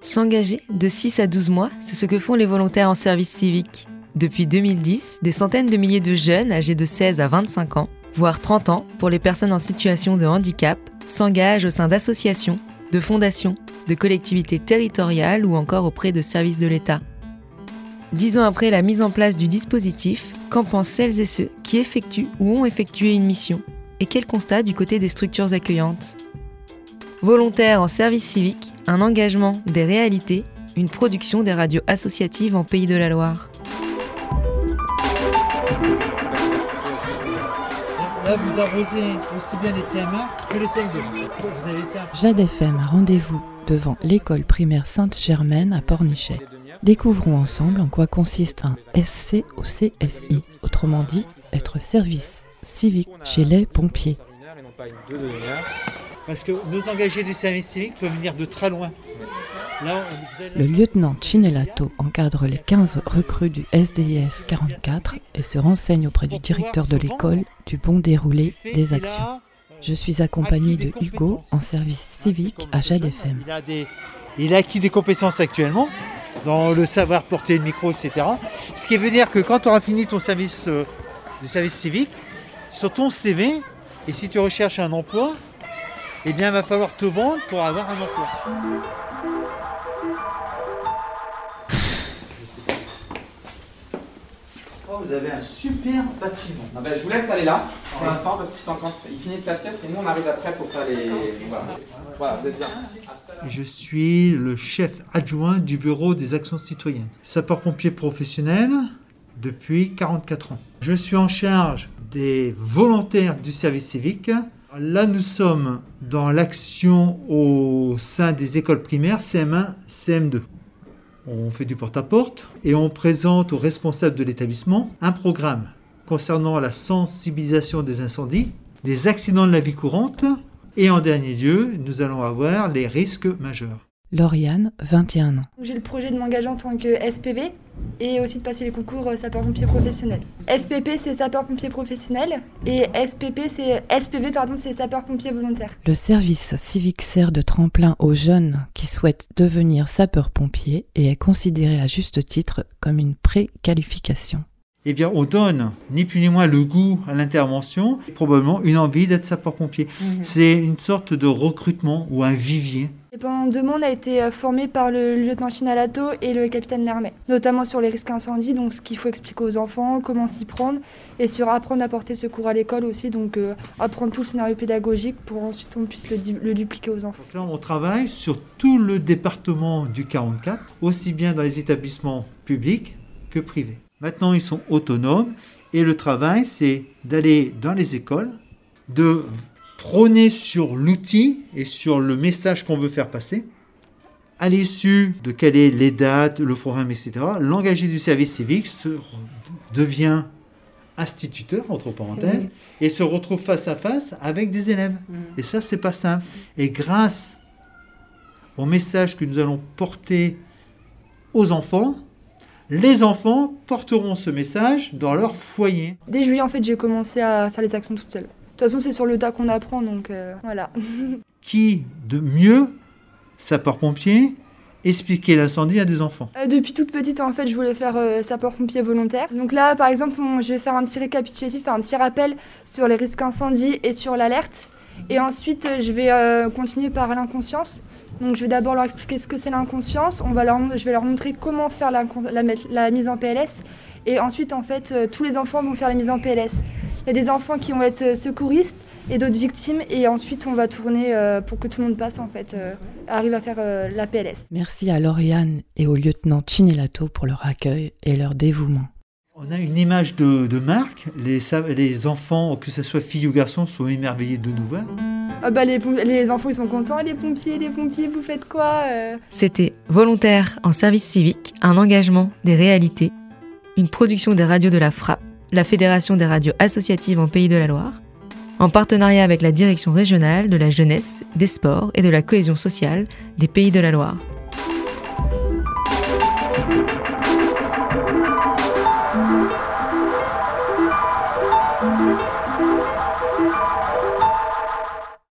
S'engager de 6 à 12 mois, c'est ce que font les volontaires en service civique. Depuis 2010, des centaines de milliers de jeunes âgés de 16 à 25 ans, voire 30 ans pour les personnes en situation de handicap, s'engagent au sein d'associations, de fondations, de collectivités territoriales ou encore auprès de services de l'État. 10 ans après la mise en place du dispositif, qu'en pensent celles et ceux qui effectuent ou ont effectué une mission? Et quel constat du côté des structures accueillantes? Volontaires en service civique, un engagement, des réalités, une production des radios associatives en Pays de la Loire. Là, vous arrosez aussi bien les CM1 que les CM2. Vous avez fait Jade FM a rendez-vous devant l'école primaire Sainte-Germaine à Pornichet. Découvrons ensemble en quoi consiste un SC au CSI, autrement dit, être service civique chez les pompiers. Parce que nos engagés du service civique peuvent venir de très loin. Là, Le lieutenant Cinelato encadre les 15 recrues du SDIS 44 et se renseigne auprès du directeur de l'école du bon déroulé des actions. Je suis accompagné de Hugo en service civique à Jade FM. Il a acquis des compétences actuellement dans le savoir porter le micro, etc. Ce qui veut dire que quand tu auras fini ton service, le service civique, sur ton CV, et si tu recherches un emploi, eh bien, il va falloir te vendre pour avoir un emploi. Oh, vous avez un super bâtiment. Ah ben, je vous laisse aller là, pour l'instant, parce qu'ils finissent la sieste et nous, on arrive après pour faire les... Voilà, vous êtes bien. Je suis le chef adjoint du bureau des actions citoyennes. Sapeur-pompier professionnel depuis 44 ans. Je suis en charge des volontaires du service civique. Là, nous sommes dans l'action au sein des écoles primaires CM1, CM2. On fait du porte-à-porte et on présente aux responsables de l'établissement un programme concernant la sensibilisation des incendies, des accidents de la vie courante et en dernier lieu, nous allons avoir les risques majeurs. Lauriane, 21 ans. J'ai le projet de m'engager en tant que SPV et aussi de passer les concours sapeur-pompier professionnel. SPP, c'est sapeur-pompier professionnel et SPV, c'est sapeur-pompier volontaire. Le service civique sert de tremplin aux jeunes qui souhaitent devenir sapeur-pompier et est considéré à juste titre comme une préqualification. Eh bien, on donne ni plus ni moins le goût à l'intervention et probablement une envie d'être sapeur-pompier. C'est une sorte de recrutement ou un vivier. Et pendant 2 mois, on a été formé par le lieutenant Cinelato et le capitaine Lermet, notamment sur les risques incendies, donc ce qu'il faut expliquer aux enfants, comment s'y prendre, et sur apprendre à porter secours à l'école aussi, donc apprendre tout le scénario pédagogique pour ensuite on puisse le dupliquer aux enfants. Donc là, on travaille sur tout le département du 44, aussi bien dans les établissements publics que privés. Maintenant, ils sont autonomes et le travail, c'est d'aller dans les écoles, de prôner sur l'outil et sur le message qu'on veut faire passer. À l'issue de caler les dates, le programme, etc., l'engagé du service civique devient instituteur, entre parenthèses, et se retrouve face à face avec des élèves. Et ça, c'est pas simple. Et grâce au message que nous allons porter aux enfants, les enfants porteront ce message dans leur foyer. Dès juillet, en fait, j'ai commencé à faire les actions toute seule. De toute façon, c'est sur le tas qu'on apprend, donc voilà. Qui de mieux, sapeur-pompier, expliquer l'incendie à des enfants? Depuis toute petite, en fait, je voulais faire sapeur-pompier volontaire. Donc là, par exemple, je vais faire un petit récapitulatif, un petit rappel sur les risques incendie et sur l'alerte. Et ensuite, je vais continuer par l'inconscience. Donc je vais d'abord leur expliquer ce que c'est l'inconscience. Je vais leur montrer comment faire la mise en PLS. Et ensuite, en fait, tous les enfants vont faire la mise en PLS. Il y a des enfants qui vont être secouristes et d'autres victimes. Et ensuite, on va tourner pour que tout le monde passe, en fait, arrive à faire la PLS. Merci à Lauriane et au lieutenant Cinelato pour leur accueil et leur dévouement. On a une image de marque. Les enfants, que ce soit filles ou garçons, sont émerveillés de nous voir. Ah bah les enfants, ils sont contents. Les pompiers, vous faites quoi C'était Volontaires en service civique, un engagement, des réalités, une production des radios de la FRAP, la Fédération des radios associatives en Pays de la Loire, en partenariat avec la Direction régionale de la jeunesse, des sports et de la cohésion sociale des Pays de la Loire.